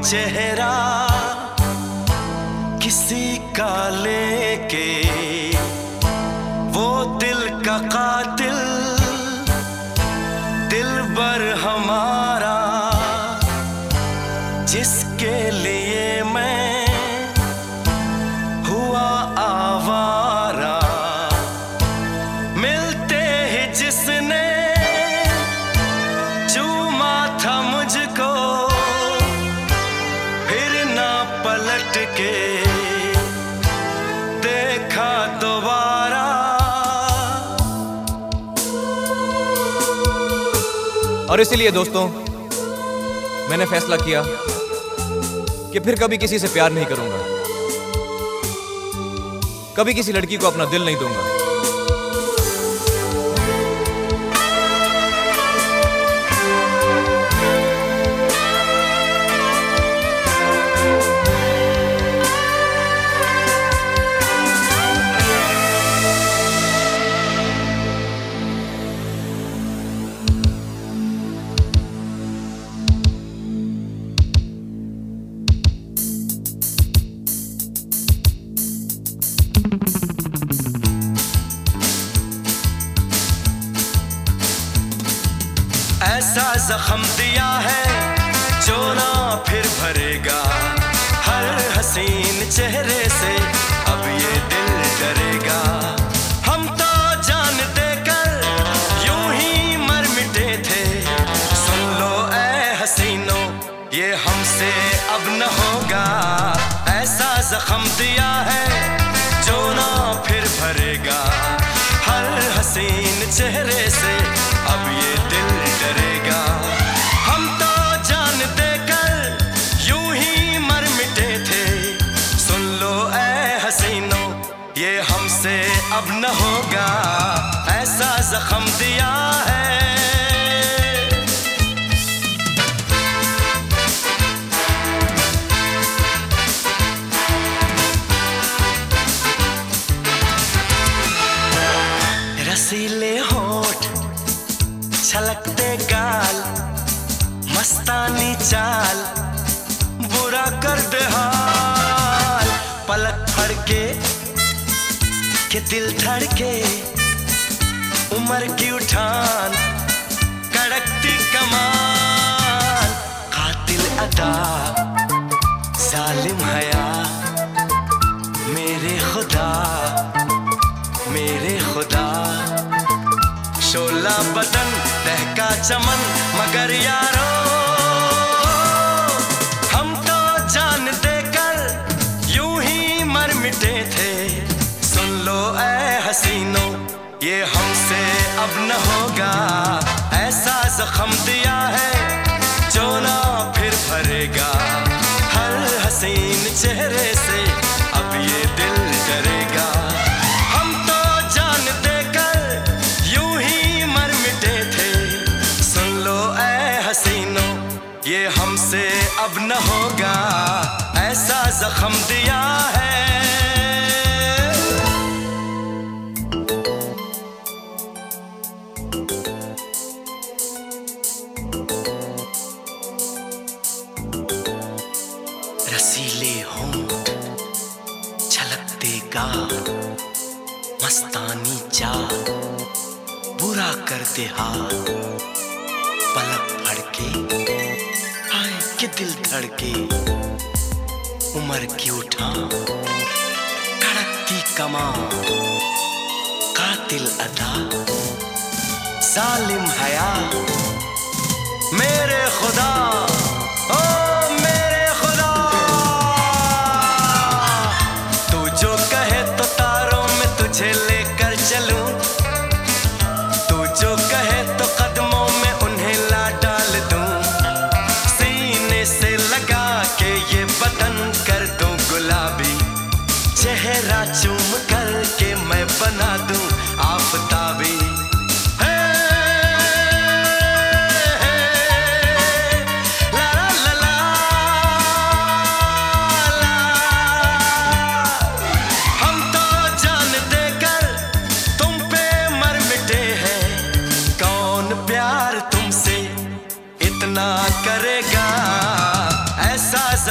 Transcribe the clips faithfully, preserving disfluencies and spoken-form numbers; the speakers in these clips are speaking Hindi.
चेहरा किसी का लेके, वो दिल का कातिल दिलबर हमारा, जिसके लिए मैं हुआ आवारा। मिलते ही जिसने चूमा था मुझको, फिर ना पलट के देखा दोबारा। और इसीलिए दोस्तों मैंने फैसला किया कि फिर कभी किसी से प्यार नहीं करूंगा, कभी किसी लड़की को अपना दिल नहीं दूंगा। ऐसा जख्म दिया है जो ना फिर भरेगा, हर हसीन चेहरे से अब ये दिल डरेगा। हम तो जान देकर यूं ही मर मिटे थे, सुन लो ऐ हसीनो ये हमसे अब न होगा। ऐसा जख्म दिया है जो ना फिर भरेगा, हर हसीन चेहरे से अब ये दिल डरेगा। हम तो जान देकर यूं ही मर मिटे थे, सुन लो ऐ हसीनो ये हमसे अब न होगा। ऐसा जख्म दिया है। रसीले होठ, छलकते गाल, मस्तानी चाल, बुरा कर दे हाल। पलक फड़के के दिल धड़के, उम्र की उठान, कड़कती कमान, कातिल अदा, जालिम हया, मेरे खुदा मेरे खुदा। शोला बदन दहका चमन, मगर यारो हम तो जान देकर यूं ही मर मिटे थे। सुन लो ऐ हसीनो ये हमसे अब न होगा। ऐसा जख्म दिया है जो ना फिर भरेगा, हर हसीन चेहरे से अब ये दिल डरेगा। ये हमसे अब न होगा, ऐसा जख्म दिया है। रसीले होंठ, छलकते गाल, मस्तानी चाल, बुरा करते हाल। पलक फड़के के दिल धड़के, उम्र की उठान, कड़कती कमान, कातिल अदा, जालिम हया, मेरे खुदा ओ मेरे खुदा। तू जो कहे तो तारों में तुझे लेकर चलूं, तू जो कहे तो कदमों में उन्हें ला डाल दूं। से लगा के ये बदन कर दूं गुलाबी, चेहरा चूम कर के मैं बना दूं आफताबी। हे, हे, ला ला ला ला ला। हम तो जान देकर तुम पे मर मिटे हैं, कौन प्यार तुमसे इतना करेगा। ऐसा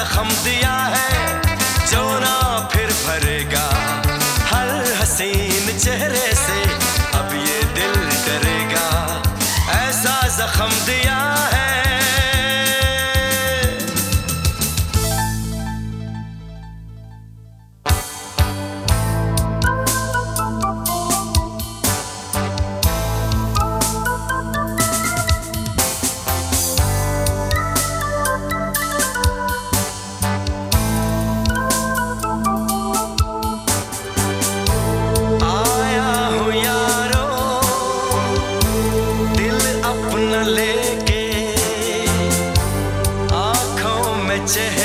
चेहरे